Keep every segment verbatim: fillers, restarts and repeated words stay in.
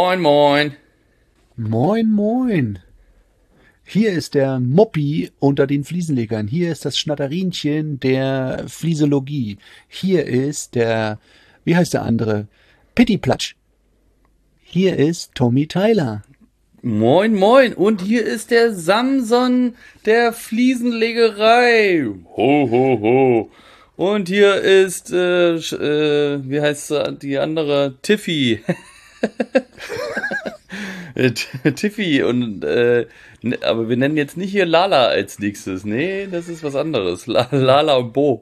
Moin, moin. Moin, moin. Hier ist der Moppi unter den Fliesenlegern. Hier ist das Schnatterinchen der Fliesologie. Hier ist der, wie heißt der andere? Pittiplatsch. Hier ist Tommy Tyler. Moin, moin. Und hier ist der Samson der Fliesenlegerei. Ho, ho, ho. Und hier ist, äh, äh, wie heißt die andere? Tiffy. Tiffy und äh, aber wir nennen jetzt nicht hier Lala als nächstes. Nee, das ist was anderes. Lala und Bo.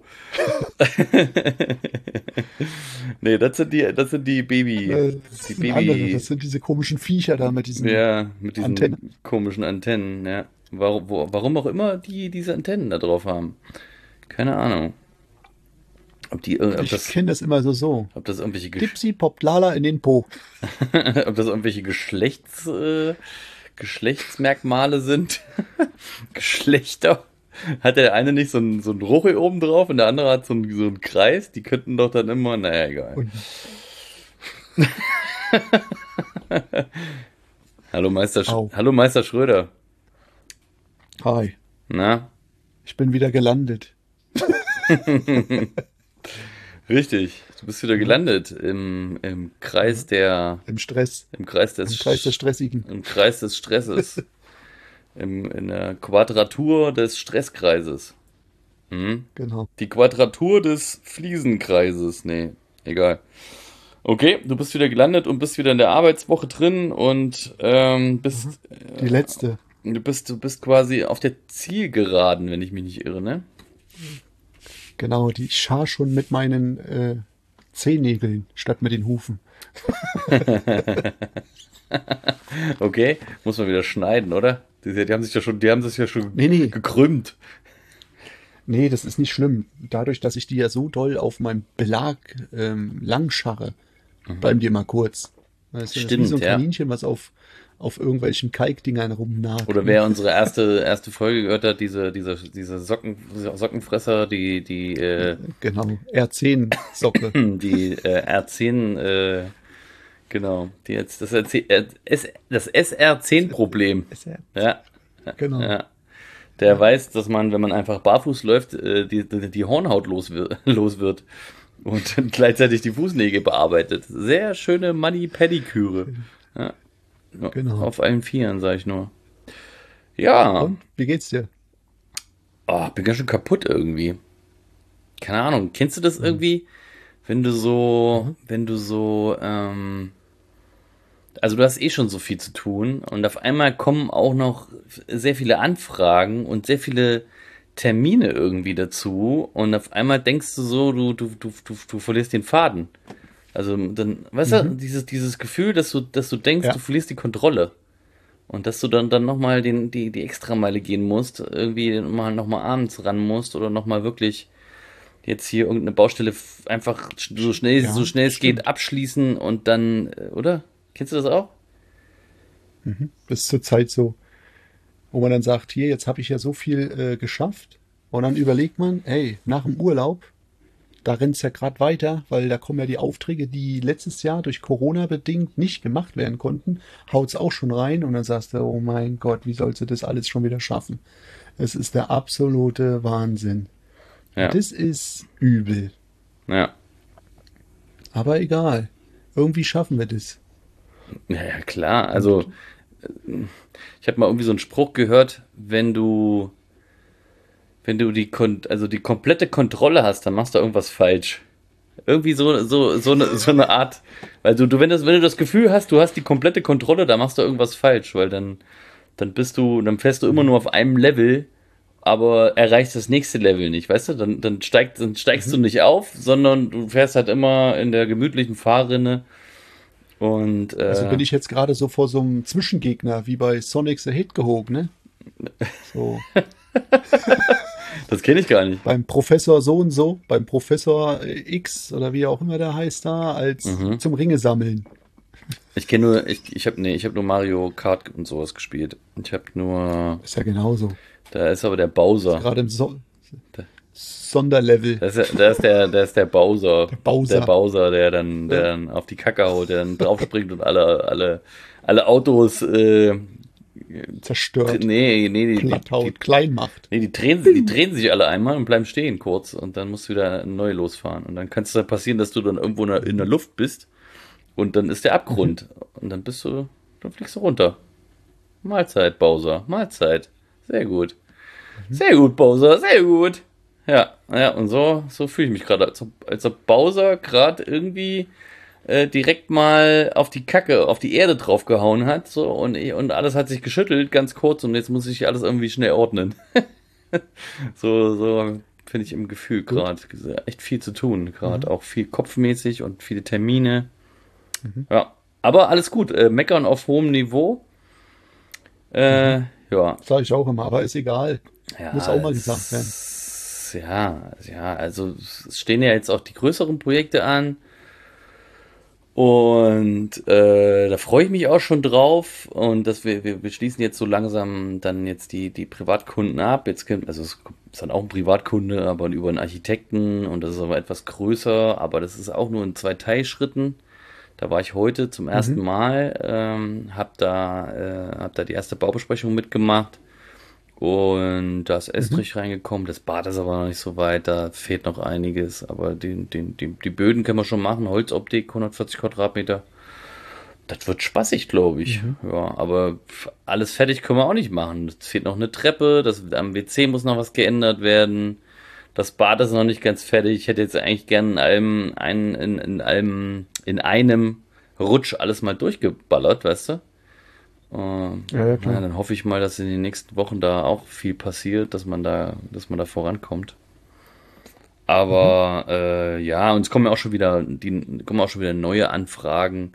Nee, das sind die, das sind die Baby. Äh, das, die sind Baby andere, das sind diese komischen Viecher da mit diesen ja, mit diesen Antennen. komischen Antennen, ja. Warum, wo, warum auch immer die diese Antennen da drauf haben. Keine Ahnung. Ob die ob Ich das, kenne das immer so so. ob das irgendwelche Gesch- Dipsy poppt Lala in den Po. ob das irgendwelche Geschlechts äh, Geschlechtsmerkmale sind. Geschlechter. Hat der eine nicht so ein, so ein Roche oben drauf und der andere hat so einen, so einen Kreis? Die könnten doch dann immer, naja, egal. Und Hallo Meister, Sch Au. Hallo Meister Schröder. hi, Na? ich bin wieder gelandet. Richtig. Du bist wieder gelandet im, im Kreis der, Im Stress. im Kreis des, Im Kreis der Stressigen. im Kreis des Stresses. Im, in der Quadratur des Stresskreises. Mhm. Genau. Die Quadratur des Fliesenkreises. Nee, egal. Okay, du bist wieder gelandet und bist wieder in der Arbeitswoche drin und ähm, bist, Die letzte. äh, du bist, du bist quasi auf der Zielgeraden, wenn ich mich nicht irre, ne? Genau, die ich schar schon mit meinen äh, Zehennägeln statt mit den Hufen. Okay, muss man wieder schneiden, oder? Die, die haben sich ja schon, die haben sich ja schon Nee, nee. gekrümmt. Nee, das ist nicht schlimm. Dadurch, dass ich die ja so doll auf meinem Belag ähm, langscharre, bleiben die immer kurz. Weißt du, das ist Stimmt, wie so ein ja. Kaninchen, was auf, auf irgendwelchen Kalkdingern rumnagt. Oder wer unsere erste, erste Folge gehört hat, diese, diese, diese Socken, Sockenfresser, die, die, äh, Genau, R zehn Socke. die äh, R zehn, äh, genau, die jetzt das, R zehn, äh, S, das S R zehn Problem. Ja, Genau. ja. Der weiß, dass man, wenn man einfach barfuß läuft, äh, die, die, die Hornhaut los, wir- los wird und dann gleichzeitig die Fußnägel bearbeitet. Sehr schöne Mani-Pediküre. Ja. Ja, Genau. auf allen Vieren, sag ich nur. Ja. Und, wie geht's dir? Oh, bin ganz schön kaputt irgendwie. Keine Ahnung. Kennst du das irgendwie, wenn du so, wenn du so, ähm, also du hast eh schon so viel zu tun und auf einmal kommen auch noch sehr viele Anfragen und sehr viele Termine irgendwie dazu und auf einmal denkst du so, du, du, du, du, du verlierst den Faden. Also dann, weißt du, dieses, dieses Gefühl, dass du, dass du denkst, Ja. du verlierst die Kontrolle. Und dass du dann, dann nochmal den, die, die Extrameile gehen musst, irgendwie mal nochmal abends ran musst oder nochmal wirklich jetzt hier irgendeine Baustelle f- einfach sch- so schnell, Ja, so schnell es stimmt. geht abschließen und dann, äh, oder? Kennst du das auch? Das ist zurzeit so, wo man dann sagt, hier, jetzt habe ich ja so viel äh, geschafft. Und dann überlegt man, hey, nach dem Urlaub, da rennt's ja gerade weiter, weil da kommen ja die Aufträge, die letztes Jahr durch Corona bedingt nicht gemacht werden konnten, haut's auch schon rein und dann sagst du, oh mein Gott, wie sollst du das alles schon wieder schaffen? Es ist der absolute Wahnsinn. Ja. Das ist übel. Ja. Aber egal. Irgendwie schaffen wir das. Ja, ja, klar. Also, äh, ich habe mal irgendwie so einen Spruch gehört, wenn du, wenn du die, Kon also die komplette Kontrolle hast, dann machst du irgendwas falsch. Irgendwie so, so, so eine, so eine Art, weil du, du, wenn das, wenn du das Gefühl hast, du hast die komplette Kontrolle, dann machst du irgendwas falsch, weil dann, dann bist du, dann fährst du immer nur auf einem Level, aber erreichst das nächste Level nicht, weißt du? Dann, dann, steigt, dann steigst du nicht auf, sondern du fährst halt immer in der gemütlichen Fahrrinne. Und, äh, Also bin ich jetzt gerade so vor so einem Zwischengegner, wie bei Sonic the Hedgehog, ne? So, das kenne ich gar nicht. beim Professor so und so, beim Professor X oder wie auch immer der heißt da, als Mhm. zum Ringe sammeln. Ich kenne nur, ich, ich habe nee, ich habe nur Mario Kart und sowas gespielt. Ich habe nur, Ist ja genauso. da ist aber der Bowser. Gerade im so Da- Sonderlevel. Das ist, ja- das ist der, das ist der Bowser. Der Bowser. Der Bowser, der dann, der Ja. dann auf die Kacke haut, der dann draufspringt und alle, alle, alle Autos, äh, Zerstört, nee, nee, die, die, platt die, haut, klein macht. nee, die drehen, die drehen sich alle einmal und bleiben stehen kurz und dann musst du wieder neu losfahren. Und dann kann es dann passieren, dass du dann irgendwo in der, in der Luft bist und dann ist der Abgrund und dann bist du, dann fliegst du runter. Mahlzeit, Bowser, Mahlzeit. Sehr gut. Sehr gut, Bowser, sehr gut. Ja, ja, und so, so fühle ich mich gerade, als ob, als ob Bowser gerade irgendwie äh, direkt mal auf die Kacke, auf die Erde draufgehauen hat, so, und, und alles hat sich geschüttelt, ganz kurz, und jetzt muss ich alles irgendwie schnell ordnen. So, so finde ich im Gefühl gerade. Echt viel zu tun, gerade. Auch viel kopfmäßig und viele Termine. Ja, aber alles gut. Äh, meckern auf hohem Niveau. Äh, ja. Sag ich auch immer, aber ist egal. Ja, Muss auch mal gesagt werden. es- Ja, ja, also es stehen ja jetzt auch die größeren Projekte an. Und äh, da freue ich mich auch schon drauf. Und dass wir, wir, wir schließen jetzt so langsam dann jetzt die, die Privatkunden ab. Jetzt kommt, also es ist dann auch ein Privatkunde, aber über einen Architekten und das ist aber etwas größer, aber das ist auch nur in zwei Teilschritten. Da war ich heute zum ersten Mal, ähm, hab da, äh, hab da die erste Baubesprechung mitgemacht. Und da ist Estrich reingekommen. Das Bad ist aber noch nicht so weit. Da fehlt noch einiges. Aber den, den, die, die Böden können wir schon machen. Holzoptik, hundertvierzig Quadratmeter. Das wird spaßig, glaube ich. Ja, aber f- alles fertig können wir auch nicht machen. Es fehlt noch eine Treppe. Das, am W C muss noch was geändert werden. Das Bad ist noch nicht ganz fertig. Ich hätte jetzt eigentlich gern in einem, ein, in, in einem, in einem Rutsch alles mal durchgeballert, weißt du? Äh, Ja, ja, klar. ja, dann hoffe ich mal, dass in den nächsten Wochen da auch viel passiert, dass man da, dass man da vorankommt. Aber äh, ja, und es kommen ja auch schon wieder, die kommen auch schon wieder neue Anfragen.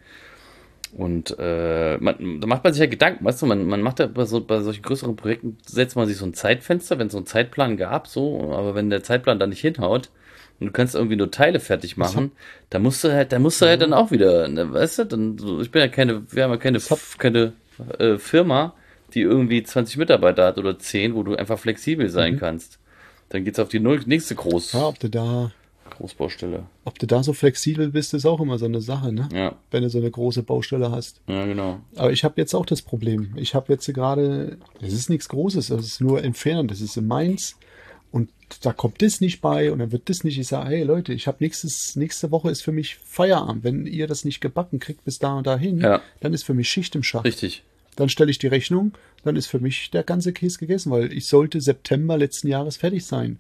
Und äh, man, da macht man sich ja Gedanken, weißt du, man, man macht ja bei, so, bei solchen größeren Projekten, setzt man sich so ein Zeitfenster, wenn es so einen Zeitplan gab, so, aber wenn der Zeitplan da nicht hinhaut und du kannst irgendwie nur Teile fertig machen, da musst du halt, da musst du halt dann auch wieder, ne, weißt du, dann, so, ich bin ja keine, wir haben ja keine, keine äh, Firma, die irgendwie zwanzig Mitarbeiter hat oder zehn, wo du einfach flexibel sein kannst. Dann geht's auf die null- nächste Groß, Ja, ob du da, Großbaustelle. ob du da so flexibel bist, ist auch immer so eine Sache, ne? Ja, Wenn du so eine große Baustelle hast. ja, genau. Aber ich habe jetzt auch das Problem. Ich habe jetzt gerade, das ist nichts Großes, das ist nur entfernt, das ist in Mainz und da kommt das nicht bei und dann wird das nicht. Ich sage, hey Leute, ich habe nächstes, nächste Woche ist für mich Feierabend. Wenn ihr das nicht gebacken kriegt bis da und dahin, Ja. dann ist für mich Schicht im Schacht. Richtig. Dann stelle ich die Rechnung, dann ist für mich der ganze Käse gegessen, weil ich sollte September letzten Jahres fertig sein.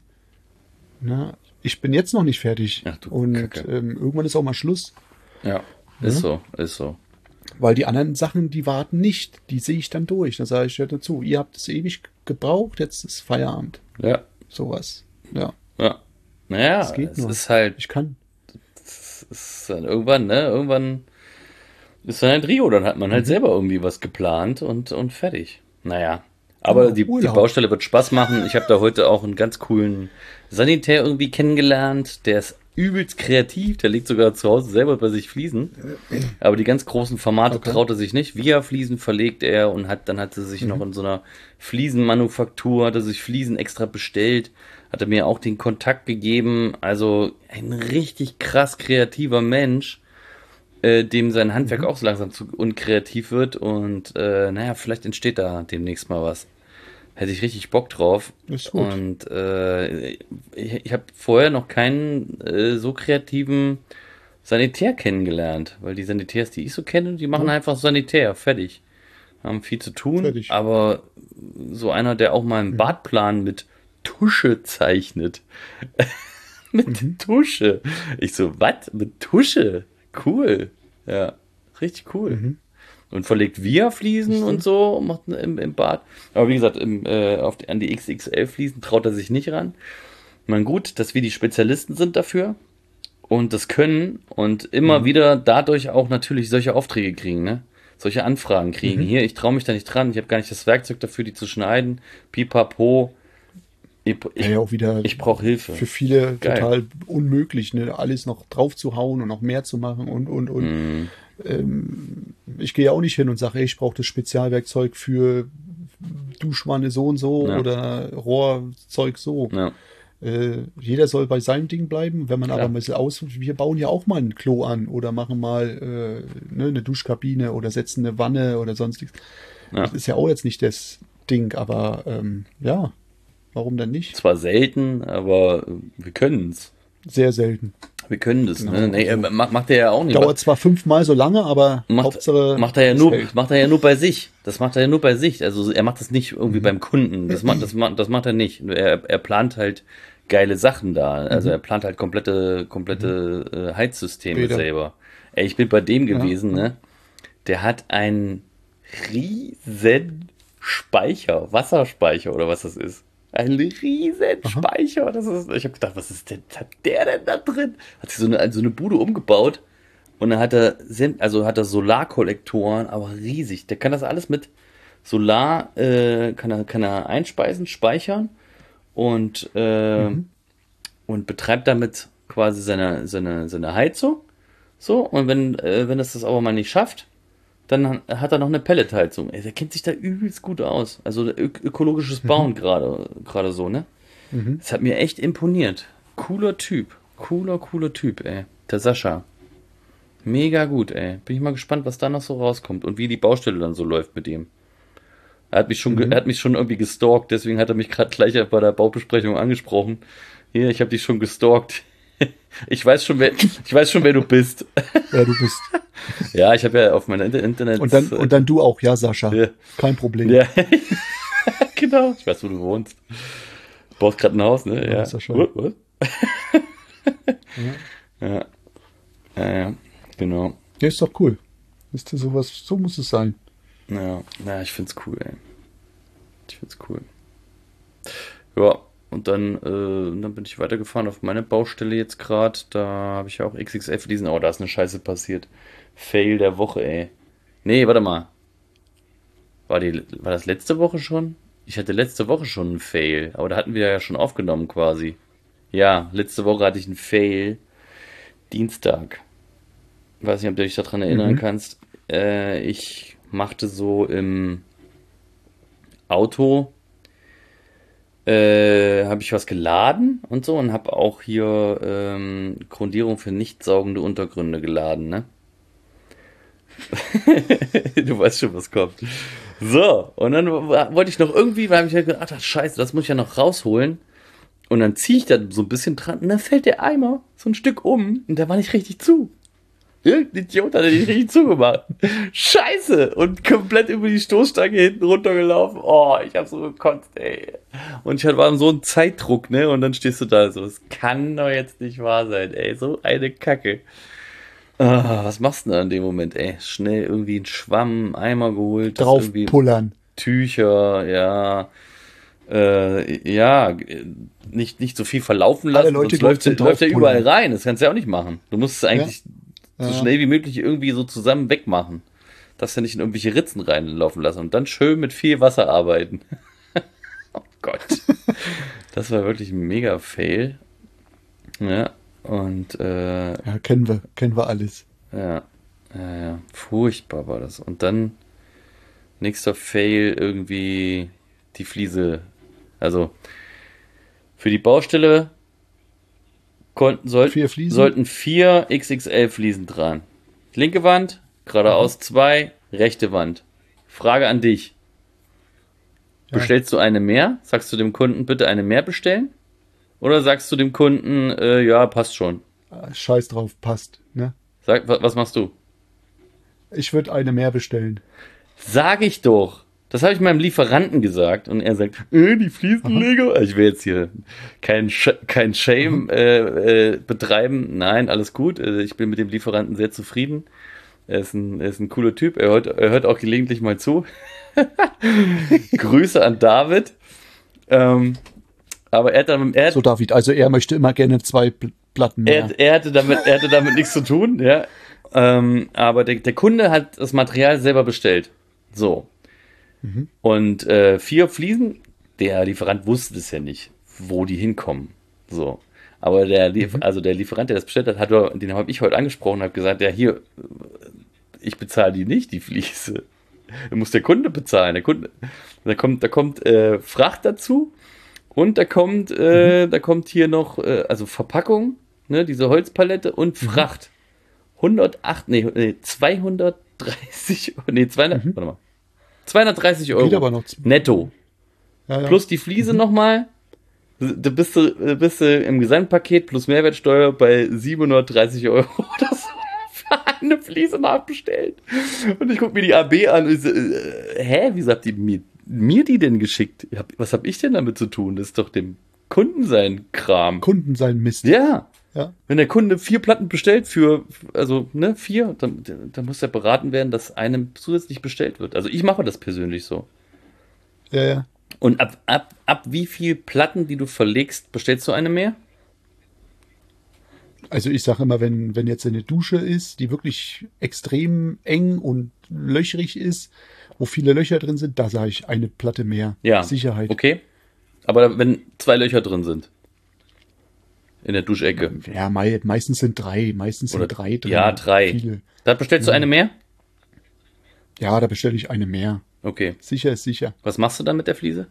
Na, ich bin jetzt noch nicht fertig. Ach du und Kacke. ähm, irgendwann ist auch mal Schluss. Ja, ist so, ist so. Weil die anderen Sachen, die warten nicht. Die sehe ich dann durch. Dann sage ich ja dazu, ihr habt es ewig gebraucht, jetzt ist Feierabend. Ja, Sowas. Ja, ja. Naja, es geht es nur. ist halt, Ich kann. es ist dann irgendwann, ne, irgendwann ist dann ein Trio, dann hat man halt selber irgendwie was geplant und, und fertig. Naja. Aber Genau, die, die Urlaub. Baustelle wird Spaß machen. Ich habe da heute auch einen ganz coolen Sanitär irgendwie kennengelernt. Der ist übelst kreativ. Der legt sogar zu Hause selber bei sich Fliesen. Aber die ganz großen Formate Okay. traut er sich nicht. Via Fliesen verlegt er und hat dann hat er sich noch in so einer Fliesenmanufaktur, hat er sich Fliesen extra bestellt. Hat er mir auch den Kontakt gegeben. Also ein richtig krass kreativer Mensch, äh, dem sein Handwerk auch so langsam zu unkreativ wird und äh, naja, vielleicht entsteht da demnächst mal was. Hätte ich richtig Bock drauf. Ist gut. Und äh, ich, ich habe vorher noch keinen äh, so kreativen Sanitär kennengelernt, weil die Sanitärs, die ich so kenne, die machen einfach Sanitär, fertig. Haben viel zu tun, Fertig. aber so einer, der auch mal einen Badplan mit Tusche zeichnet. Mit Tusche. Ich so, was? Mit Tusche? Cool. Ja, richtig cool. Und verlegt Via-Fliesen und so, macht im, im Bad. Aber wie gesagt, im, äh, auf die, an die X X L-Fliesen traut er sich nicht ran. Man gut, dass wir die Spezialisten sind dafür und das können und immer wieder dadurch auch natürlich solche Aufträge kriegen, ne? Solche Anfragen kriegen. Hier, ich traue mich da nicht dran, ich habe gar nicht das Werkzeug dafür, die zu schneiden. Pipapo. Ich, ich, Ja, auch wieder ich brauche Hilfe. für viele Geil. total unmöglich, ne? Alles noch drauf zu hauen und noch mehr zu machen und, und, und. Mhm. Ähm, ich gehe ja auch nicht hin und sage, ey, ich brauche das Spezialwerkzeug für Duschwanne so und so Ja. oder Rohrzeug so. Ja. Äh, jeder soll bei seinem Ding bleiben. Wenn man Klar. aber mal so aus, wir bauen ja auch mal ein Klo an oder machen mal äh, ne, eine Duschkabine oder setzen eine Wanne oder sonstiges. Ja. Das ist ja auch jetzt nicht das Ding, aber ähm, ja, warum denn nicht? Zwar selten, aber wir können es. Sehr selten. Wir können das, Genau, ne? Nee, also- äh, macht, macht er ja auch nicht. Dauert zwar fünfmal so lange, aber macht, Hauptsache macht er ja es nur, hält. macht er ja nur bei sich. Das macht er ja nur bei sich. Also er macht das nicht irgendwie Mhm. beim Kunden. Das macht, das macht, das macht er nicht. Er, er plant halt geile Sachen da. Also Mhm. er plant halt komplette, komplette äh, Heizsysteme Bäder. selber. Ey, ich bin bei dem Ja, gewesen, ja. ne? Der hat einen riesen Speicher, Wasserspeicher oder was das ist. Ein riesen Aha. Speicher. Das ist, ich habe gedacht, was ist denn, was hat der denn da drin? Hat sich so eine, so eine Bude umgebaut und dann hat er, sem- also hat er Solarkollektoren, aber riesig. Der kann das alles mit Solar, äh, kann er, kann er einspeisen, speichern und, äh, Mhm. und betreibt damit quasi seine, seine, seine Heizung. So, und wenn, äh, wenn es das aber mal nicht schafft, dann hat er noch eine Pelletheizung. Ey, der kennt sich da übelst gut aus. Also ök ökologisches Bauen gerade gerade so, ne? Mhm. Das hat mir echt imponiert. Cooler Typ. Cooler, cooler Typ, ey. Der Sascha. Mega gut, ey. Bin ich mal gespannt, was da noch so rauskommt und wie die Baustelle dann so läuft mit ihm. Er hat mich schon, ge- Mhm. er hat mich schon irgendwie gestalkt, deswegen hat er mich gerade gleich bei der Baubesprechung angesprochen. Hier, ich habe dich schon gestalkt. Ich weiß schon, wer, ich weiß schon, wer du bist. Wer du bist. Ja, ich habe ja auf meiner Inter- Internet. Und dann, und dann du auch, ja, Sascha. Ja. Kein Problem. Ja, genau. Ich weiß, wo du wohnst. Du baust gerade ein Haus, ne? Ja, Ja. ist ja schön. What, what? Ja. Ja. Ja, ja, genau. Ja, ist doch cool. Ist das sowas, so muss es sein. Ja, ja, ich find's cool, ey. Ich find's cool. Ja, und dann, äh, dann bin ich weitergefahren auf meine Baustelle jetzt gerade. Da habe ich ja auch X X L verließen. Oh, da ist eine Scheiße passiert. Fail der Woche, ey. Nee, warte mal. War, die, war das letzte Woche schon? Ich hatte letzte Woche schon einen Fail, aber da hatten wir ja schon aufgenommen quasi. Ja, letzte Woche hatte ich einen Fail. Dienstag. Weiß nicht, ob du dich daran erinnern Mhm. kannst. Äh, ich machte so im Auto, äh, habe ich was geladen und so und habe auch hier ähm, Grundierung für nicht saugende Untergründe geladen, ne? Du weißt schon, was kommt. So, und dann wa- wollte ich noch irgendwie, weil ich ja gedacht, ach, scheiße, das muss ich ja noch rausholen. Und dann ziehe ich da so ein bisschen dran und dann fällt der Eimer so ein Stück um und der war nicht richtig zu. Irgendein Idiot hat er nicht richtig zugemacht. Scheiße! Und komplett über die Stoßstange hinten runtergelaufen. Oh, ich hab so gekotzt, ey. Und ich war so ein Zeitdruck, ne? Und dann stehst du da so, es kann doch jetzt nicht wahr sein, ey. So eine Kacke. Ah, was machst du denn da in dem Moment, ey? Schnell irgendwie einen Schwamm, einen Eimer geholt, das Drauf irgendwie pullern. Tücher, ja. Äh, ja, äh, nicht, nicht so viel verlaufen Alle lassen, Leute sonst läuft, zum läuft ja überall Draufpullern. rein. Das kannst du ja auch nicht machen. Du musst es eigentlich so Ja. schnell wie möglich irgendwie so zusammen wegmachen. Dass du nicht in irgendwelche Ritzen reinlaufen lassen und dann schön mit viel Wasser arbeiten. Oh Gott. Das war wirklich ein mega Fail. Ja, und äh, Ja, kennen wir, kennen wir alles. ja, ja, ja, furchtbar war das. Und dann nächster Fail irgendwie die Fliese. Also für die Baustelle konnten, sollten, Vier Fliesen? sollten vier X X L Fliesen dran. Linke Wand, geradeaus zwei, rechte Wand. Frage an dich. Ja. Bestellst du eine mehr? Sagst du dem Kunden, bitte eine mehr bestellen? Oder sagst du dem Kunden, äh, ja, passt schon? Ah, Scheiß drauf, passt. Ne? Sag, wa- was machst du? Ich würde eine mehr bestellen. Sag ich doch. Das habe ich meinem Lieferanten gesagt und er sagt, äh, die Fliesenleger. Also ich will jetzt hier kein, Sch kein Shame äh, äh, betreiben. Nein, alles gut. Äh, Ich bin mit dem Lieferanten sehr zufrieden. Er ist ein, er ist ein cooler Typ. Er hört, er hört auch gelegentlich mal zu. Grüße an David. Ähm, aber er hat, dann, er, hat, So, David, also er möchte immer gerne zwei Pl- Platten mehr. er, er, hatte damit, er hatte damit nichts zu tun. Ja. Ähm, aber der, der Kunde hat das Material selber bestellt. So. Und äh, vier Fliesen, der Lieferant wusste das ja nicht, wo die hinkommen. So. Aber der, Lief also der Lieferant, der das bestellt hat, hat er- den habe ich heute angesprochen und habe gesagt, ja hier, ich bezahle die nicht, die Fliese. Da muss der Kunde bezahlen. Der Kunde, da kommt, da kommt äh, Fracht dazu Und da kommt, äh, da kommt hier noch, äh, also Verpackung, ne, diese Holzpalette und Fracht. hundertacht, nee, nee, zweihundertdreißig, nee, zweihundert, Mhm. warte mal. zweihundertdreißig Geht Euro. aber noch. Netto. Ja, ja. Plus die Fliese nochmal. Da bist du, bist du im Gesamtpaket plus Mehrwertsteuer bei siebenhundertdreißig Euro oder so für eine Fliese nachbestellt. Und ich gucke mir die A B an und ich so, äh, hä, wieso habt ihr mir, mir die denn geschickt? Hab- Was hab ich denn damit zu tun? Das ist doch dem Kunden sein Kram. Kunden sein Mist. Ja. Ja. Wenn der Kunde vier Platten bestellt für, also, ne, vier, dann, dann muss er beraten werden, dass einem zusätzlich bestellt wird. Also ich mache das persönlich so. Ja, ja. Und ab, ab, ab wie viel Platten, die du verlegst, bestellst du eine mehr? Also ich sage immer, wenn, wenn jetzt eine Dusche ist, die wirklich extrem eng und löchrig ist, wo viele Löcher drin sind, da sage ich eine Platte mehr. Ja. Sicherheit. Okay. Aber wenn zwei Löcher drin sind. In der Duschecke. Ja, mei meistens sind drei. Meistens Oder sind drei drin. Ja, drei. Viele. Da bestellst du eine mehr? Ja, da bestelle ich eine mehr. Okay. Sicher ist sicher. Was machst du dann mit der Fliese?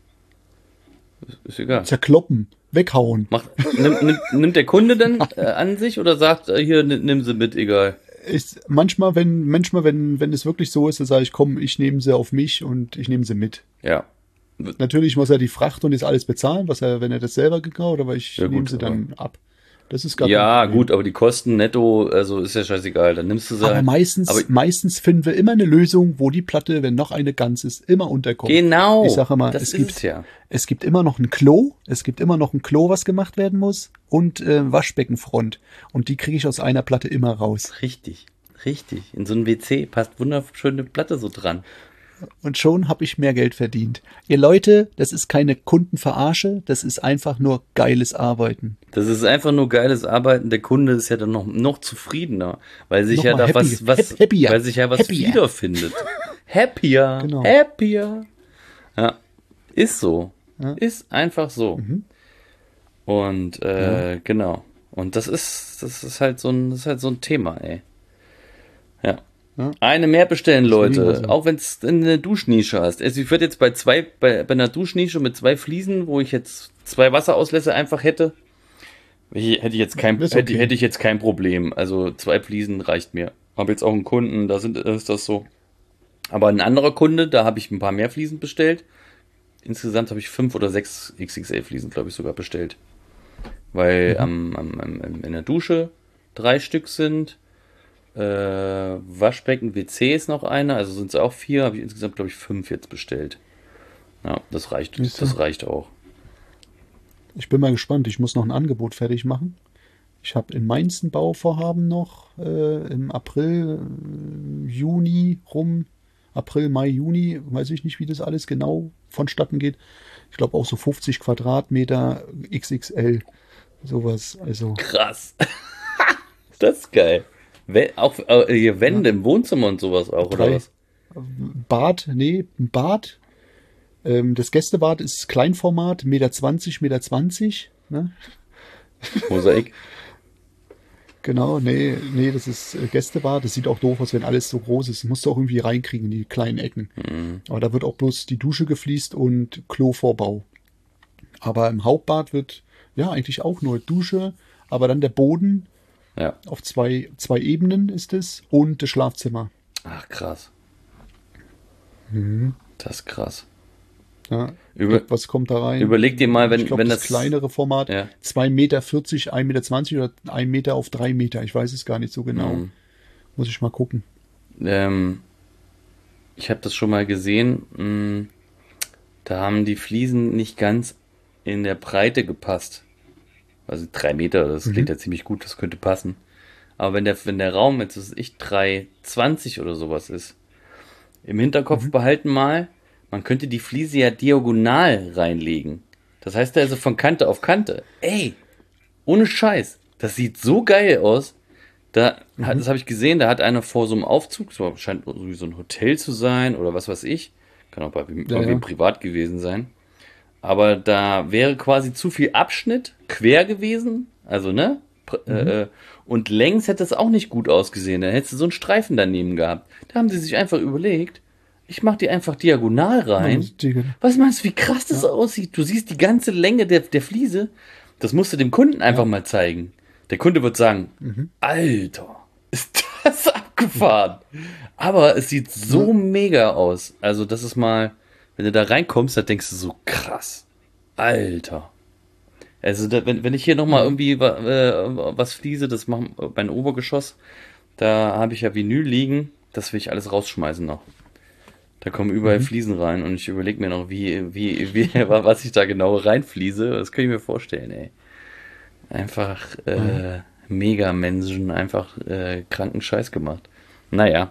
Ist, ist egal. Zerkloppen, weghauen. Macht, nimm, nimm, nimmt der Kunde dann äh, an sich oder sagt, äh, hier, nimm, nimm sie mit, egal. Ist manchmal, wenn, manchmal, wenn, wenn es wirklich so ist, dann sage ich, komm, ich nehme sie auf mich und ich nehme sie mit. Ja. Natürlich muss er die Fracht und das alles bezahlen, was er, wenn er das selber gekauft, aber ich Ja, nehme gut, sie dann ab. Das ist gar Ja, kein Problem. gut, aber die Kosten netto, also ist ja scheißegal, dann nimmst du sie Aber halt. meistens, Aber- meistens finden wir immer eine Lösung, wo die Platte, wenn noch eine ganz ist, immer unterkommt. Genau. Ich sage mal, das es ist gibt, es ja. es gibt immer noch ein Klo, es gibt immer noch ein Klo, was gemacht werden muss und äh, Waschbeckenfront. Und die kriege ich aus einer Platte immer raus. Richtig, richtig. In so ein W C passt wunderschöne Platte so dran. Und schon habe ich mehr Geld verdient. Ihr Leute, das ist keine Kundenverarsche, das ist einfach nur geiles Arbeiten. Das ist einfach nur geiles Arbeiten. Der Kunde ist ja dann noch, noch zufriedener, weil sich Noch ja mal da happy- was, was, hap- happier. weil sich ja was Happier. wiederfindet. Happier, Genau. happier. Ja, ist so. Ja. Ist einfach so. Mhm. Und, äh, genau. Und das ist, das ist halt so ein, das ist halt so ein Thema, ey. Ja. Ja. Eine mehr bestellen, Deswegen Leute. also. Auch wenn es eine Duschnische hast. Also ich würde jetzt bei zwei, bei, bei einer Duschnische mit zwei Fliesen, wo ich jetzt zwei Wasserauslässe einfach hätte, hätte ich jetzt kein, Ist hätte, okay. hätte ich jetzt kein Problem. Also zwei Fliesen reicht mir. Habe jetzt auch einen Kunden, da sind, ist das so. Aber ein anderer Kunde, da habe ich ein paar mehr Fliesen bestellt. Insgesamt habe ich fünf oder sechs X X L-Fliesen, glaube ich, sogar bestellt. Weil am, am, am, in der Dusche drei Stück sind. Äh, Waschbecken, W C ist noch einer, also sind es auch vier, habe ich insgesamt, glaube ich, fünf jetzt bestellt. Ja, das reicht, Siehst du? das reicht auch. Ich bin mal gespannt, ich muss noch ein Angebot fertig machen. Ich habe in Mainz ein Bauvorhaben noch äh, im April, äh, Juni rum. April, Mai, Juni, weiß ich nicht, wie das alles genau vonstatten geht. Ich glaube auch so fünfzig Quadratmeter X X L, sowas. Also Krass. Das ist geil. We auch äh, hier Wände im Wohnzimmer und sowas auch, oder Drei. was? Bad, nee, ein Bad. Ähm, das Gästebad ist Kleinformat, eins Komma zwanzig Meter, eins Komma zwanzig. Ne? Mosaik. Genau, nee, nee, das ist äh, Gästebad. Das sieht auch doof aus, wenn alles so groß ist. Das musst du auch irgendwie reinkriegen in die kleinen Ecken. Mhm. Aber da wird auch bloß die Dusche gefliest und Klovorbau. Aber im Hauptbad wird ja eigentlich auch nur Dusche, aber dann der Boden Ja. auf zwei, zwei Ebenen ist es und das Schlafzimmer. Ach, krass. Mhm. Das ist krass. Ja. Über, Was kommt da rein? überleg dir mal, wenn, ich glaub, wenn das, das kleinere Format, Ja. zwei Meter vierzig, ein Meter zwanzig oder ein Meter auf drei Meter. Ich weiß es gar nicht so genau. Mhm. Muss ich mal gucken. Ähm, ich habe das schon mal gesehen. Mh, da haben die Fliesen nicht ganz in der Breite gepasst. Also drei Meter, das Mhm. klingt ja ziemlich gut, das könnte passen. Aber wenn der, wenn der Raum jetzt, was weiß ich, drei zwanzig oder sowas ist, im Hinterkopf Mhm. behalten mal, man könnte die Fliese ja diagonal reinlegen. Das heißt also von Kante auf Kante. Ey, ohne Scheiß, das sieht so geil aus. Da, hat- das habe ich gesehen, da hat einer vor so einem Aufzug, das war- scheint irgendwie so ein Hotel zu sein oder was weiß ich, kann auch bei wem- Ja, irgendwem ja. privat gewesen sein. Aber da wäre quasi zu viel Abschnitt quer gewesen, also ne? Pr- Äh, und längs hätte es auch nicht gut ausgesehen. Da hättest du so einen Streifen daneben gehabt. Da haben sie sich einfach überlegt, Ich mache die einfach diagonal rein. Was meinst du, wie krass das ja. aussieht? Du siehst die ganze Länge der, der Fliese. Das musst du dem Kunden einfach ja. mal zeigen. Der Kunde wird sagen, mhm. Alter, ist das abgefahren. Aber es sieht so ja. mega aus. Also das ist mal, wenn du da reinkommst, dann denkst du so, krass. Alter. Also da, wenn, wenn ich hier nochmal irgendwie äh, was fliese, das macht mein Obergeschoss, da habe ich ja Vinyl liegen, das will ich alles rausschmeißen noch. Da kommen überall mhm. Fliesen rein und ich überlege mir noch, wie, wie, wie, was ich da genau reinfliese. Das kann ich mir vorstellen, ey. Einfach äh, mhm. mega Menschen, einfach äh, kranken Scheiß gemacht. Naja.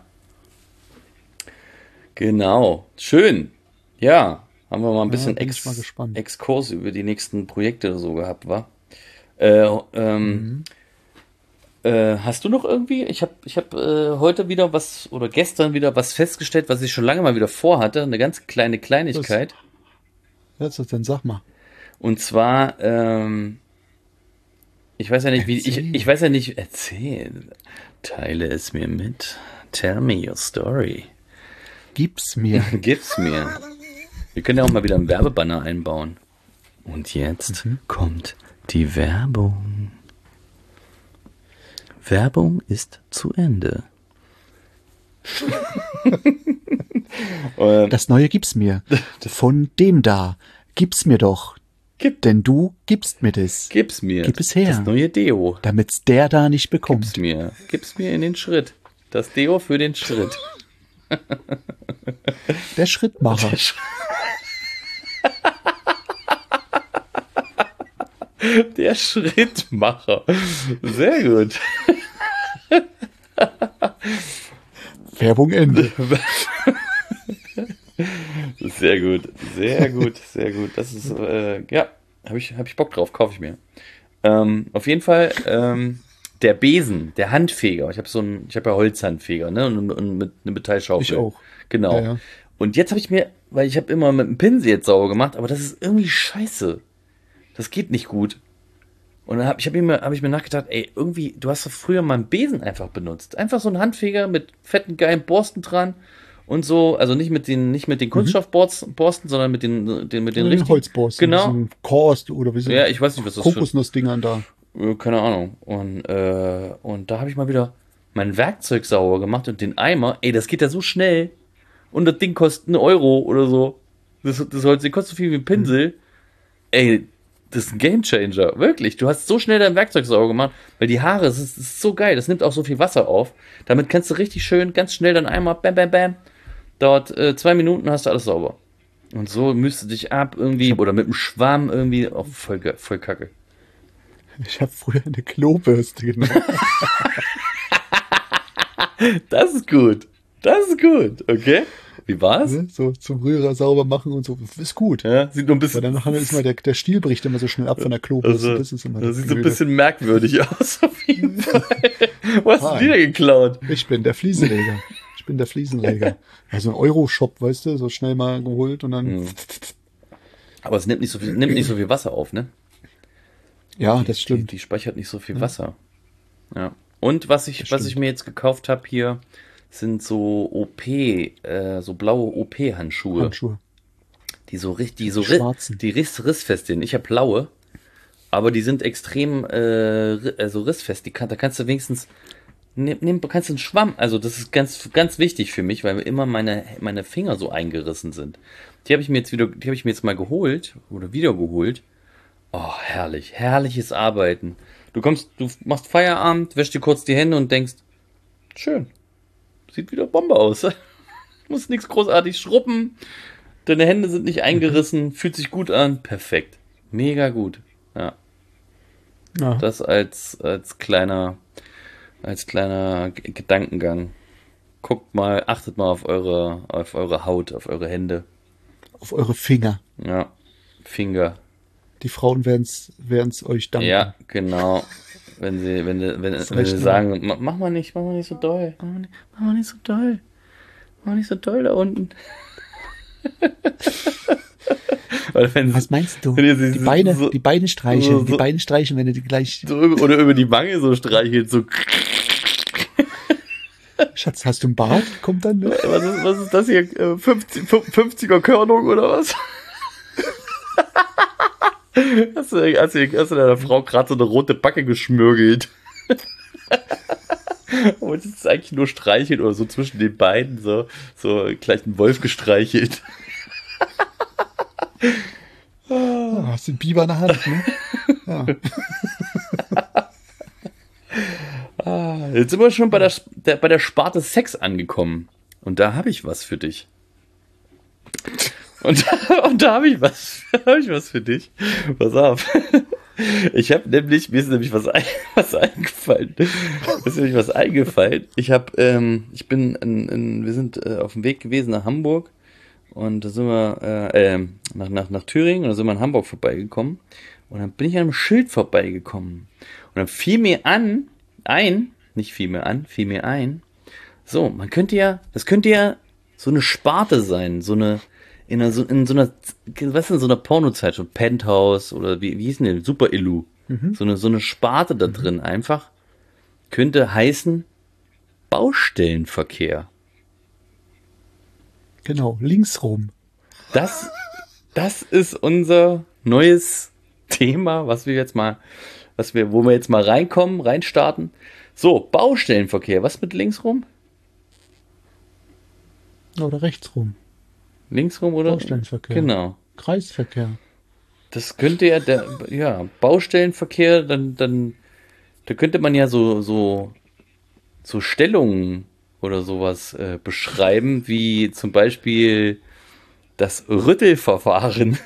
Genau. Schön. Ja. Haben wir mal ein bisschen ja, Ex- mal Exkurs über die nächsten Projekte oder so gehabt, wa? Äh, ähm, mhm. äh, hast du noch irgendwie? Ich habe ich hab, äh, heute wieder was oder gestern wieder was festgestellt, was ich schon lange mal wieder vorhatte. Eine ganz kleine Kleinigkeit. Was ist denn? Sag mal. Und zwar, ähm, ich weiß ja nicht, wie ich, ich weiß ja nicht, erzähl. Teile es mir mit. Tell me your story. Gib's mir. Gib's mir. Wir können ja auch mal wieder einen Werbebanner einbauen. Und jetzt mhm. kommt die Werbung. Werbung ist zu Ende. Das Neue gib's mir. Von dem da. Gib's mir doch. Gib. Denn du gibst mir das. Gib's mir. Gib es her. Das neue Deo. Damit's der da nicht bekommt. Gib's mir. Gib's mir in den Schritt. Das Deo für den Schritt. Der Schrittmacher. Der Sch- Der Schrittmacher. Sehr gut. Werbung Ende. Sehr gut, sehr gut, sehr gut. Das ist, äh, ja, habe ich, hab ich Bock drauf, kaufe ich mir. Ähm, auf jeden Fall, ähm, der Besen, der Handfeger. Ich habe so ein, ich habe ja Holzhandfeger, ne, und, und mit einer Metallschaufel. Ich auch. Genau. Ja, ja. Und jetzt habe ich mir, weil ich habe immer mit dem Pinsel jetzt sauber gemacht, aber das ist irgendwie scheiße. Das geht nicht gut. Und dann habe ich, hab mir, hab ich mir nachgedacht, ey, irgendwie, du hast doch früher mal einen Besen einfach benutzt. Einfach so einen Handfeger mit fetten, geilen Borsten dran und so. Also nicht mit den, nicht mit den Kunststoffborsten, sondern mit den, den, mit den richtigen Holzborsten. Genau. Korst oder wie so. Ja, ich weiß nicht, was das ist. Kokosnussdingern da. Keine Ahnung. Und, äh, und da habe ich mal wieder mein Werkzeug sauber gemacht und den Eimer. Ey, das geht ja so schnell. Und das Ding kostet einen Euro oder so. Das, das Holz, das kostet so viel wie ein Pinsel. Mhm. Ey, das ist ein Gamechanger, wirklich. Du hast so schnell dein Werkzeug sauber gemacht, weil die Haare, das ist, das ist so geil, das nimmt auch so viel Wasser auf. Damit kannst du richtig schön, ganz schnell dann einmal, bam, bam, bam, dauert äh, zwei Minuten, hast du alles sauber. Und so müsste dich ab irgendwie, oder mit einem Schwamm irgendwie, oh, voll, voll kacke. Ich habe früher eine Klobürste genommen. Das ist gut, das ist gut, okay. Wie war's? Ne? So zum Rührer sauber machen und so. Ist gut. Ja, sieht nur ein bisschen. Weil dann nachher ist mal der, der Stiel bricht immer so schnell ab von der Klobürste. Also, das ist immer das sieht so ein bisschen merkwürdig aus, auf jeden Fall. Wo hast Hi. du wieder geklaut? Ich bin der Fliesenleger. Ich bin der Fliesenleger. Also ein Euro-Shop, weißt du, so schnell mal geholt und dann. Hm. Aber es nimmt nicht so viel, nimmt nicht so viel Wasser auf, ne? Ja, die, das stimmt. Die, die speichert nicht so viel Wasser. Ja. Und was ich, was ich mir jetzt gekauft habe hier, sind so O P, äh, so blaue O P-Handschuhe. Handschuhe. Die so richtig, so ri- die riss, rissfest sind. Ich habe blaue, aber die sind extrem äh, also rissfest. Die kann, da kannst du wenigstens, nimm, nimm, kannst du einen Schwamm, also das ist ganz, ganz wichtig für mich, weil immer meine, meine Finger so eingerissen sind. Die habe ich mir jetzt wieder, die habe ich mir jetzt mal geholt oder wieder geholt. Oh, herrlich, herrliches Arbeiten. Du kommst, du machst Feierabend, wäschst dir kurz die Hände und denkst, schön. Sieht wieder Bombe aus. Du musst nichts großartig schrubben. Deine Hände sind nicht eingerissen. Fühlt sich gut an. Perfekt. Mega gut. Ja. Ja. Das als, als kleiner, als kleiner G- Gedankengang. Guckt mal, achtet mal auf eure, auf eure Haut, auf eure Hände. Auf eure Finger. Ja. Finger. Die Frauen werden's, werden's euch danken. Ja, genau. Wenn sie, wenn, wenn, wenn sie sagen, mach mal nicht, mach mal nicht so doll, mach mal nicht, mach mal nicht so doll, mach mal nicht so doll da unten. Oder wenn Was meinst du? Wenn sie, die Beine, so, die Beine streicheln, so, die Beine streicheln, wenn du die gleich so über, oder über die Wange so streichelt, so. Schatz, hast du einen Bart? Kommt dann, ne? Was ist, was ist das hier? Äh, fünfzig, fünfziger Körnung oder was? Hast du, hast du, hast du deiner Frau gerade so eine rote Backe geschmürgelt? Und es ist eigentlich nur streicheln oder so zwischen den beiden, so, so gleich einen Wolf gestreichelt. Ah, hast du einen Biber in der Hand, ne? Ja. Ah, jetzt sind wir schon bei der, der, bei der Sparte Sex angekommen. Und da habe ich was für dich. Und, und da habe ich was, habe ich was für dich. Pass auf. Ich habe nämlich, mir ist nämlich was, ein, was eingefallen. Mir ist nämlich was eingefallen. Ich habe, ähm, ich bin, in, in, wir sind äh, auf dem Weg gewesen nach Hamburg und da sind wir äh, äh, nach, nach, nach Thüringen und da sind wir in Hamburg vorbeigekommen und dann bin ich an einem Schild vorbeigekommen und dann fiel mir an, ein, nicht fiel mir an, fiel mir ein. So, man könnte ja, das könnte ja so eine Sparte sein, so eine In, einer, so, in so einer, was ist denn so einer Pornozeitschrift, Penthouse oder wie, wie hieß denn der? Super Illu. Mhm. So eine, so eine Sparte da drin einfach könnte heißen Baustellenverkehr. Genau, linksrum. Das, das ist unser neues Thema, was wir jetzt mal, was wir, wo wir jetzt mal reinkommen, reinstarten. So, Baustellenverkehr, was mit linksrum? Oder rechtsrum. Linksrum oder? Baustellenverkehr. Genau. Kreisverkehr. Das könnte ja der, ja, Baustellenverkehr, dann, dann, da könnte man ja so, so, so Stellungen oder sowas äh, beschreiben, wie zum Beispiel das Rüttelverfahren.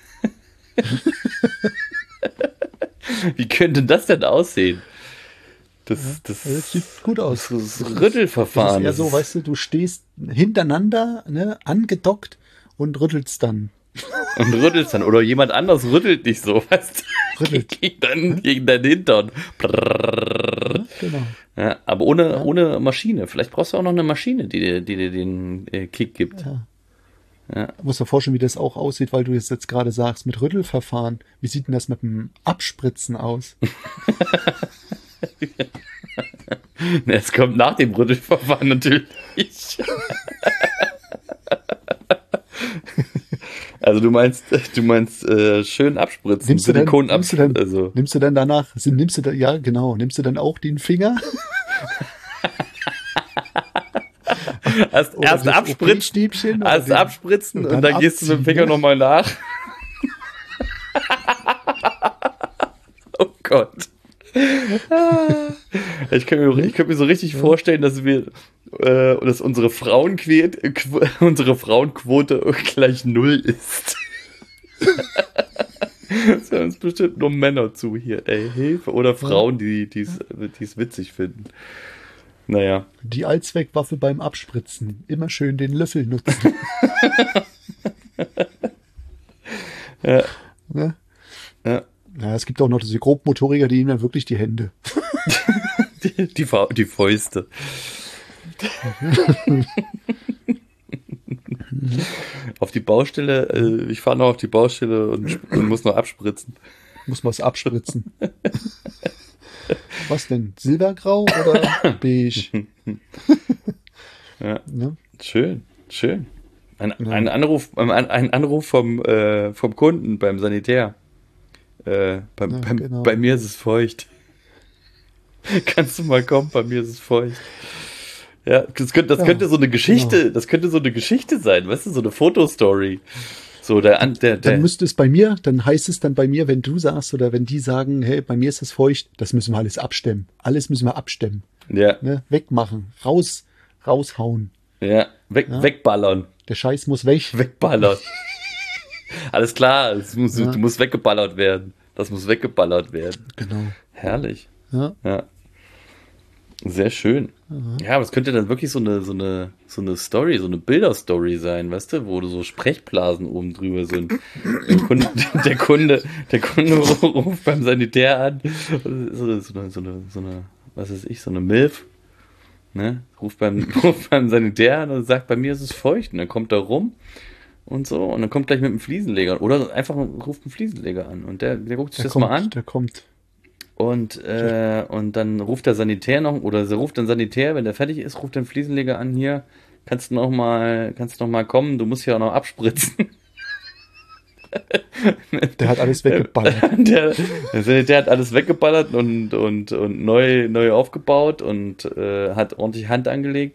Wie könnte das denn aussehen? Das, das, das sieht gut aus. Das, das Rüttelverfahren. Das ist eher so, weißt du, du stehst hintereinander, ne, angedockt und rüttelst dann. Und rüttelst dann. Oder jemand anders rüttelt dich so, weißt du? Rüttelt. Gegen, dein, gegen deinen Hintern. Ja, genau. Ja, aber ohne, ja. ohne Maschine. Vielleicht brauchst du auch noch eine Maschine, die dir, die dir den äh, Kick gibt. Ja. Ja. Du musst dir vorstellen, wie das auch aussieht, weil du es jetzt gerade sagst, mit Rüttelverfahren. Wie sieht denn das mit dem Abspritzen aus? Es kommt nach dem Rüttelverfahren natürlich. Also du meinst, du meinst äh, schön abspritzen, nimmst du Silikon dann, nimmst, du dann, also. nimmst du dann danach, nimmst du da, ja genau, nimmst du dann auch den Finger? Erst, erst abspritzen, erst den, abspritzen und, und dann, dann gehst du mit dem Finger ja. nochmal nach. Oh Gott. Ich könnte mir, ich könnte mir so richtig ja. vorstellen, dass wir, äh, dass unsere Frauenquote, unsere Frauenquote gleich null ist. Es hören uns bestimmt nur Männer zu hier, ey, Hilfe. Oder Frauen, die es witzig finden. Naja. Die Allzweckwaffe beim Abspritzen. Immer schön den Löffel nutzen. Ja. Ne? Ja. Ja, es gibt auch noch diese Grobmotoriker, die nehmen dann wirklich die Hände. die, die, die Fäuste. Auf die Baustelle, äh, ich fahre noch auf die Baustelle und, und muss noch abspritzen. Muss man es abspritzen. Was denn? Silbergrau oder beige? Ja. Ja. Schön, schön. Ein, ja. ein Anruf, ein, ein Anruf vom, äh, vom Kunden beim Sanitär. Äh, bei, ja, bei, genau. bei mir ist es feucht. Kannst du mal kommen? Bei mir ist es feucht. Ja, das könnte, das ja, könnte so eine Geschichte, genau. das könnte so eine Geschichte sein, weißt du, so eine Fotostory. So der, der, der. Dann müsste es bei mir, dann heißt es dann bei mir, wenn du sagst oder wenn die sagen, hey, bei mir ist es feucht, das müssen wir alles abstemmen. Alles müssen wir abstemmen. Ja. Ne? Wegmachen, raus, raushauen. Ja, weg, ja. wegballern. Der Scheiß muss weg. Wegballern. Alles klar, es muss, ja. du musst weggeballert werden. Das muss weggeballert werden. Genau. Herrlich. Ja. Ja. Sehr schön. Aha. Ja, aber es könnte dann wirklich so eine, so eine, so eine Story, so eine Bilderstory sein, weißt du, wo so Sprechblasen oben drüber sind. Der Kunde, der Kunde, der Kunde ruft beim Sanitär an, so eine, so eine, so eine, so eine was weiß ich, so eine Milf, ne, ruft beim, ruft beim Sanitär an und sagt, bei mir ist es feucht, und dann kommt er rum und so, und dann kommt gleich mit einem Fliesenleger, oder einfach ruft einen Fliesenleger an, und der, der guckt sich der das kommt, mal an. Der kommt. Und, äh, und dann ruft der Sanitär noch, oder sie ruft dann Sanitär, wenn der fertig ist, ruft den Fliesenleger an, hier, kannst du noch mal, kannst du noch mal kommen, du musst ja auch noch abspritzen. Der hat alles weggeballert. der, der Sanitär hat alles weggeballert und, und, und neu, neu aufgebaut und äh, hat ordentlich Hand angelegt.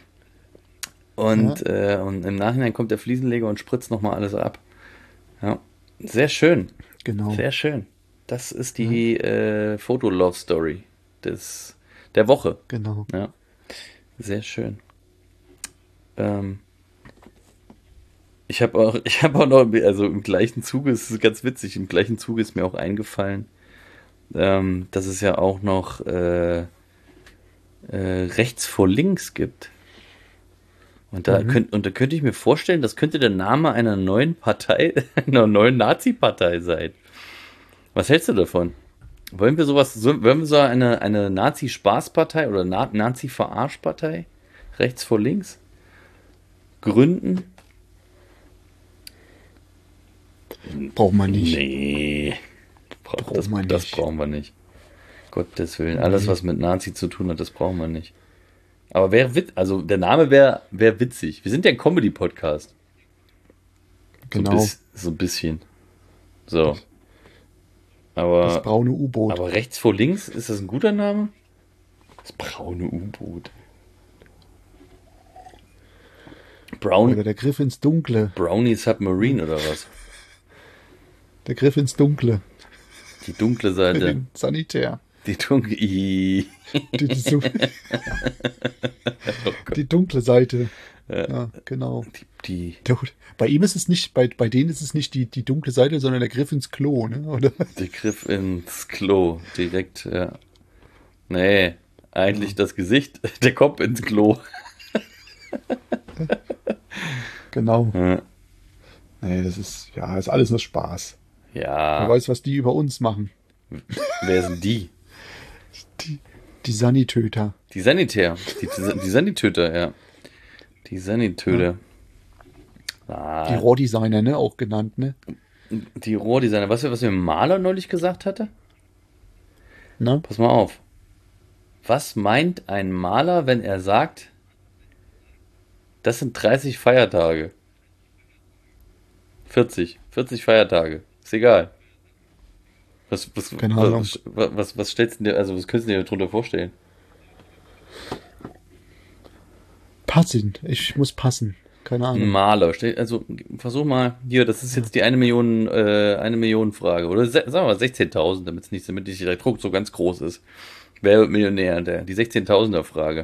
Und, ja. äh, und im Nachhinein kommt der Fliesenleger und spritzt noch mal alles ab. Ja, sehr schön. Genau. Sehr schön. Das ist die ja. äh, Foto-Love-Story des, der Woche. Genau. Ja, sehr schön. Ähm, ich habe auch, ich habe auch noch, also im gleichen Zuge, es ist ganz witzig, im gleichen Zuge ist mir auch eingefallen, ähm, dass es ja auch noch äh, äh, rechts vor links gibt. Und da, mhm. könnt, und da könnte ich mir vorstellen, das könnte der Name einer neuen Partei, einer neuen Nazi-Partei sein. Was hältst du davon? Wollen wir sowas, so, wollen wir so eine, eine Nazi-Spaßpartei oder Na- Nazi-Verarschpartei, rechts vor links, gründen? Braucht man nicht. Nee, Bra- Braucht das, man das nicht. brauchen wir nicht. Gottes Willen, alles, Nee. was mit Nazi zu tun hat, das brauchen wir nicht. Aber wäre wit- also der Name wäre wär witzig. Wir sind ja ein Comedy-Podcast. Genau. So, bis, so ein bisschen. So. Aber, Das braune U-Boot. aber rechts vor links, ist das ein guter Name? Das braune U-Boot. Brown, Oder der Griff ins Dunkle. Brownie Submarine oder was? Der Griff ins Dunkle. Die dunkle Seite. Sanitär. Die dunkle. Die, die, so, Oh Gott. die dunkle Seite. Ja. Ja, genau. Die, die, Der, bei ihm ist es nicht, bei, bei denen ist es nicht die, die dunkle Seite, sondern der Griff ins Klo, ne? Oder? der Griff ins Klo. Direkt, ja. Nee, eigentlich das Gesicht. Der Kopf ins Klo. Genau. Ja. Nee, das ist, ja, ist alles nur Spaß. Wer Ja. weiß, was die über uns machen. Wer sind die? Die, die Sanitöter. Die Sanitär. Die, die, die Sanitöter, ja. Die Sanitöter. Ah, Die Rohrdesigner, ne? Auch genannt, ne? die Rohrdesigner. Weißt du, was mir Maler neulich gesagt hatte? Na? Pass mal auf. Was meint ein Maler, wenn er sagt, das sind dreißig Feiertage? vierzig. vierzig Feiertage. Ist egal. Was, was, Keine Ahnung. was, was, was, was stellst du dir, also was könntest du dir darunter vorstellen? Passend. Ich muss passen. Keine Ein Ahnung. Maler. Stell- Also versuch mal, hier, das ist jetzt die eine Million, äh, eine Million Frage. Oder se- sagen wir mal sechzehntausend, damit es nicht, damit nicht der Druck so ganz groß ist. Wer wird Millionär? Der, die sechzehntausender Frage.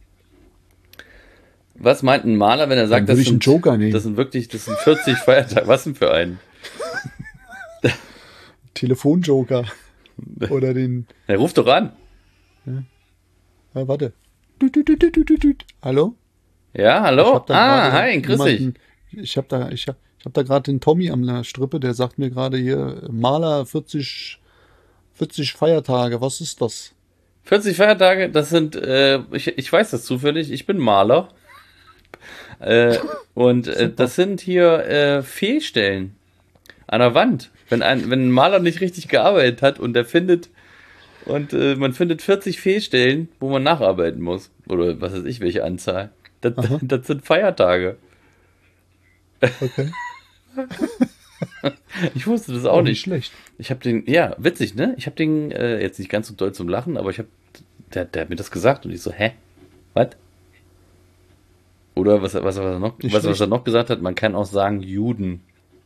Was meint ein Maler, wenn er sagt, Dann würde das ich einen sind, Joker nehmen. das sind wirklich, das sind vierzig Feiertage? Was denn für einen? Telefonjoker. Oder den. Er ruft doch an. Ja, warte. Tüt, tüt, tüt, tüt, tüt, tüt. Hallo? Ja, Ich hallo? hab da Ah, gerade hi, grüß dich. jemanden- Ich habe da, ich hab, ich hab da gerade den Tommy am der Strippe, der sagt mir gerade hier, Maler vierzig, vierzig Feiertage, was ist das? vierzig Feiertage, das sind, äh, ich, ich weiß das zufällig, ich bin Maler. Äh, und äh, das sind hier äh, Fehlstellen an der Wand. Wenn ein, wenn ein Maler nicht richtig gearbeitet hat und der findet, und äh, man findet vierzig Fehlstellen, wo man nacharbeiten muss. Oder was weiß ich, welche Anzahl. Das, Aha. das sind Feiertage. Okay. Ich wusste das auch nicht. schlecht. Ich habe den, ja, witzig, ne? Ich habe den, äh, jetzt nicht ganz so doll zum Lachen, aber ich habe, der, der hat mir das gesagt und ich so, hä? Was? Oder was, was, was, er noch, Nicht was, was schlecht. er noch gesagt hat, man kann auch sagen Juden.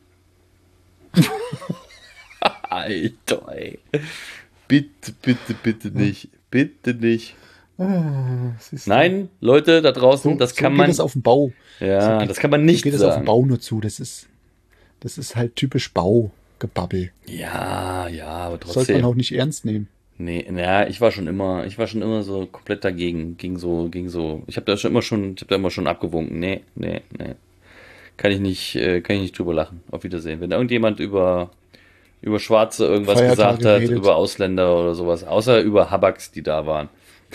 Alter, ey. Bitte, bitte, bitte nicht. Bitte nicht. Ah, siehst du. Nein, Leute da draußen, so, das so kann geht man, es auf dem Bau. ja, so geht- das kann man So nicht geht es auf dem sagen. Bau nur zu. Das ist, das ist halt typisch Baugebabbel. Ja, ja, aber Das sollte man trotzdem. auch nicht ernst nehmen. Nee, naja, ich war schon immer, ich war schon immer so komplett dagegen, ging so, ging so. Ich habe da schon immer schon, ich habe da immer schon abgewunken. Nee, nee, nee. Kann ich nicht, äh, kann ich nicht drüber lachen. Auf Wiedersehen. Wenn irgendjemand über über Schwarze irgendwas Feiertage gesagt hat, redet. über Ausländer oder sowas, außer über Habaks, die da waren.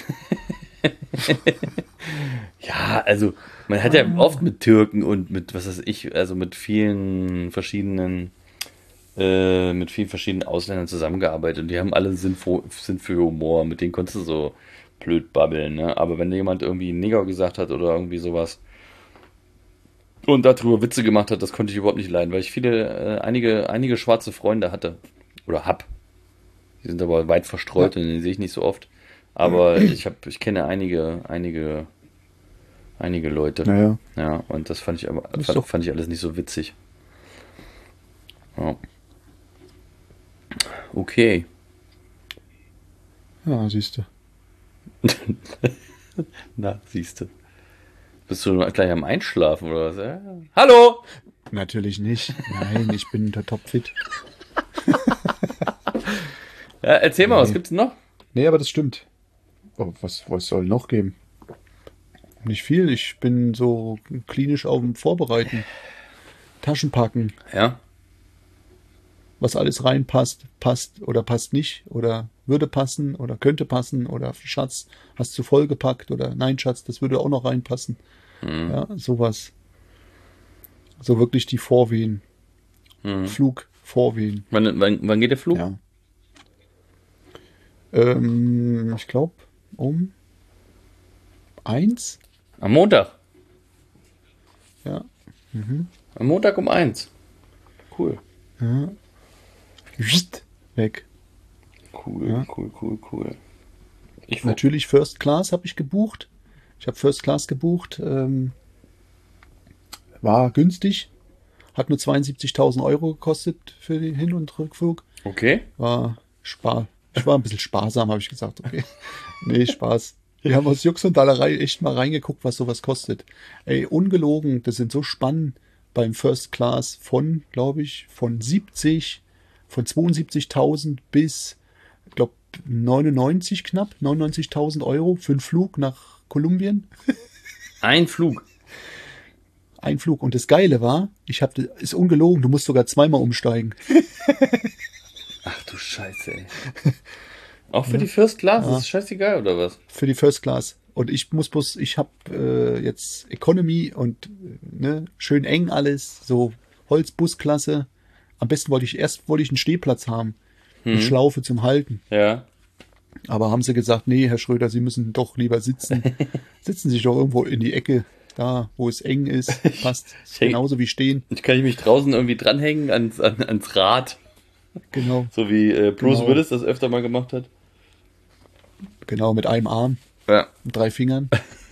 Ja, also man hat ja oft mit Türken und mit, was weiß ich, also mit vielen verschiedenen äh, mit vielen verschiedenen Ausländern zusammengearbeitet und die haben alle Sinn für, Sinn für Humor, mit denen konntest du so blöd babbeln, ne? Aber wenn jemand irgendwie Nigger gesagt hat oder irgendwie sowas und darüber Witze gemacht hat, das konnte ich überhaupt nicht leiden, weil ich viele, äh, einige, einige schwarze Freunde hatte. Oder hab. Die sind aber weit verstreut Ja, und die sehe ich nicht so oft. Aber ich habe, ich kenne einige, einige, einige Leute. naja, Ja, und das fand ich aber, ist fand, doch, fand ich alles nicht so witzig. Ja, okay. ja, siehst du. Na, siehst du. Bist du gleich am Einschlafen oder was? Ja. Hallo! Natürlich nicht. Nein, ich bin der topfit. Ja, erzähl mal, was Nee. gibt's noch? Nee, aber das stimmt. Oh, was, was soll noch geben? Nicht viel. Ich bin so klinisch auf dem Vorbereiten. Taschen packen, Ja. was alles reinpasst, passt oder passt nicht oder würde passen oder könnte passen oder Schatz, hast du vollgepackt oder nein, Schatz, das würde auch noch reinpassen. Hm. Ja, sowas. So wirklich die Vorwehen. Hm. Flugvorwehen. Wann, wann, wann geht der Flug? Ja. Ähm, ich glaube um eins. Am Montag. Ja. Am Montag um eins. Cool. Ja. Weg. Cool, Ja. cool, cool, cool. Ich wo- Natürlich First Class habe ich gebucht. Ich habe First Class gebucht. Ähm, war günstig. Hat nur zweiundsiebzigtausend Euro gekostet für den Hin- und Rückflug. Okay. War spar. Ich war ein bisschen sparsam, habe ich gesagt. Okay. Nee, Spaß. Wir haben aus Jux und Dallerei echt mal reingeguckt, was sowas kostet. Ey, ungelogen, das sind so Spannen beim First Class von, glaube ich, von siebzig, von zweiundsiebzigtausend bis, ich glaube, neunundneunzig knapp, neunundneunzigtausend Euro für einen Flug nach Kolumbien. Ein Flug. Ein Flug. Und das Geile war, ich habe, ist ungelogen, du musst sogar zweimal umsteigen. Ach du Scheiße, ey. Auch für die First Class, Ja. das ist scheißegal, oder was? Für die First Class. Und ich muss bloß, ich habe äh, jetzt Economy und äh, ne, schön eng alles, so Holzbusklasse. Am besten wollte ich erst wollte ich einen Stehplatz haben, eine Schlaufe zum Halten. Ja. Aber haben sie gesagt, nee, Herr Schröder, Sie müssen doch lieber sitzen. Sitzen Sie sich doch irgendwo in die Ecke, da, wo es eng ist. Passt. Ist Ich- genauso wie stehen. Ich kann ich mich draußen irgendwie dranhängen ans, an, ans Rad, Genau, so wie äh, Bruce Genau. Willis das öfter mal gemacht hat. genau, mit einem Arm, Ja, mit drei Fingern.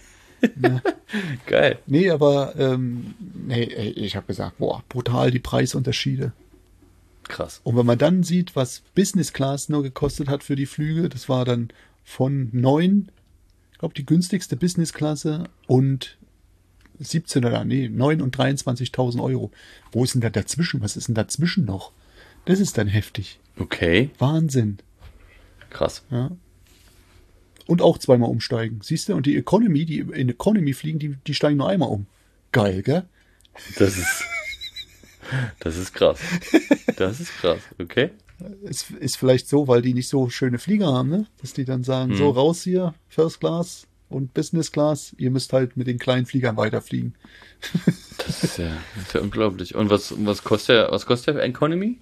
geil. Nee, aber ähm, nee, ey, ich habe gesagt, boah, brutal die Preisunterschiede. Krass. Und wenn man dann sieht, was Business Class nur gekostet hat für die Flüge, das war dann von neun, ich glaube die günstigste Business Klasse und siebzehn oder nee, neun und dreiundzwanzigtausend Euro. Wo ist denn da dazwischen? Was ist denn dazwischen noch? Das ist dann heftig. Okay, Wahnsinn. krass. Ja. Und auch zweimal umsteigen. Siehst du? Und die Economy, die in Economy fliegen, die, die steigen nur einmal um. Geil, gell? Das ist, das ist krass. Das ist krass, okay. Es ist vielleicht so, weil die nicht so schöne Flieger haben, ne? Dass die dann sagen, Hm. so raus hier, First Class und Business Class, ihr müsst halt mit den kleinen Fliegern weiterfliegen. Das ist ja, das ist ja unglaublich. Und was, was kostet der, was kostet der Economy?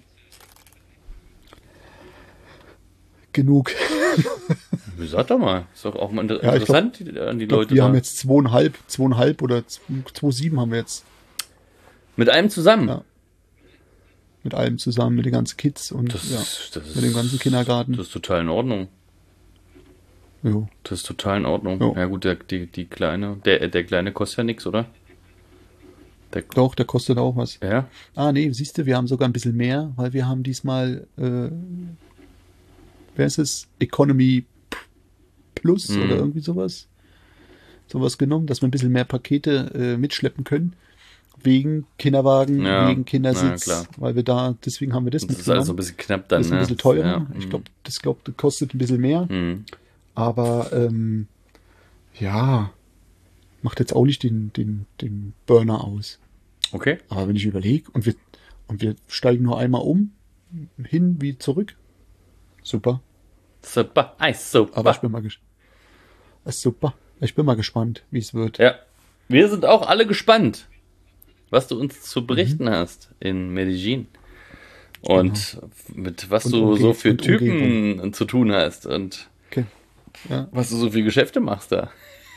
Genug. Sag doch mal, ist doch auch mal inter Ja, ich glaub- interessant die, an die Ich glaub, Leute wir da. haben jetzt zweieinhalb, zweieinhalb oder zwei Komma sieben haben wir jetzt Mit einem zusammen. Ja. mit allem zusammen, mit den ganzen Kids und Das, ja, ist, das ist, mit dem ganzen Kindergarten. Das ist total in Ordnung. Jo. Das ist total in Ordnung. Jo. Ja gut, der, die, die kleine, der, der kleine kostet ja nichts, oder? Der, Doch, der kostet auch was. ja? Ah, nee, siehst du, wir haben sogar ein bisschen mehr, weil wir haben diesmal, äh, wer ist es? Economy Plus Mhm. oder irgendwie sowas. Sowas genommen, dass wir ein bisschen mehr Pakete äh, mitschleppen können. Wegen Kinderwagen, Ja, wegen Kindersitz, na ja, klar. weil wir da, deswegen haben wir das Das ist alles so ein mitgenommen. bisschen knapp dann, Das ist ein ne? bisschen teurer. Ja, Ich mhm. glaube, das glaub, das kostet ein bisschen mehr. Mhm. Aber ähm, ja, macht jetzt auch nicht den, den, den Burner aus. Okay. Aber wenn ich überlege und wir, und wir steigen nur einmal um, hin wie zurück, super. Super. Eis, super. Aber ich bin mal, ges ist super. Ich bin mal gespannt, wie es wird. Ja. Wir sind auch alle gespannt, was du uns Mhm. zu berichten hast in Medellin. Und mit was Und du Umge- so für und Typen Umgebung. zu tun hast und Okay. Ja. was du so viel Geschäfte machst da.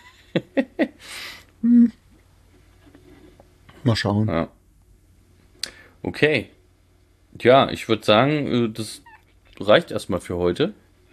Mal schauen. Ja. Okay. Ja, ich würde sagen, äh, das reicht erstmal für heute.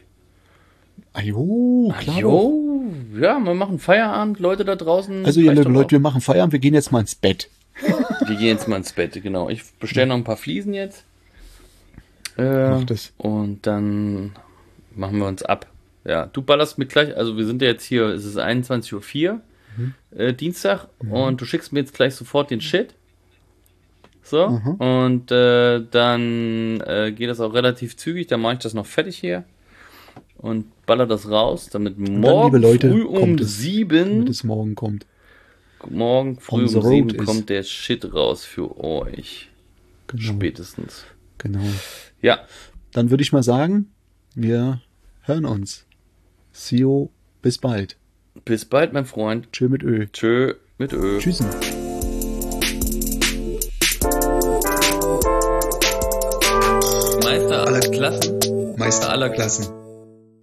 Ajo, klar doch. Jo, ja, wir machen Feierabend, Leute da draußen. Also, ihr reicht liebe doch Leute, wir machen Feierabend, wir gehen jetzt mal ins Bett. auch. Wir gehen jetzt mal ins Bett, genau. Ich bestelle noch ein paar Fliesen jetzt. Äh, Mach das. Und dann machen wir uns ab. Ja, du ballerst mit gleich, also wir sind ja jetzt hier, es ist einundzwanzig Uhr vier, Mhm. äh, Dienstag, und du schickst mir jetzt gleich sofort den Shit. So, Mhm. und äh, dann äh, geht das auch relativ zügig, dann mache ich das noch fertig hier und baller das raus, damit morgen liebe Leute, früh um kommt es, sieben, Damit es morgen kommt. morgen früh on the um road sieben ist. kommt der Shit raus für euch. Genau. Spätestens. Genau. Ja, Dann würde ich mal sagen, wir hören uns. See you, bis bald. bis bald, mein Freund. Tschö mit Ö. Tschö mit Ö. Tschüssen. Meister aller Klassen. Meister aller Klassen.